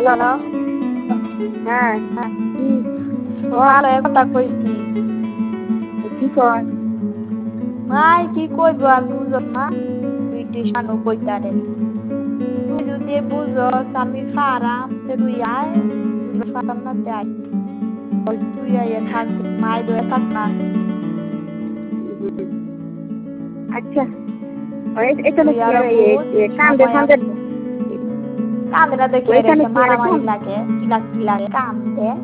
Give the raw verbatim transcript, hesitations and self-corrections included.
hello হ্যাঁ কি ভালো কথা কইছি কি কয় মাই কি কইব আমি বুঝস না তুই টিউশন কইতারে তুই যদি বুঝস আমি ফারাম তে তুই আয় ফারাম না তে আয় তুই আয় থাক মাই দয়ে থাক না আচ্ছা এটা তুই নাকি আরো বুঝ কান্দে সময় ফান্দে কান্দে না দেখে রে ওইখানে কি আর মারামারি কাম লাগে কিলা কি লাগে কান্দে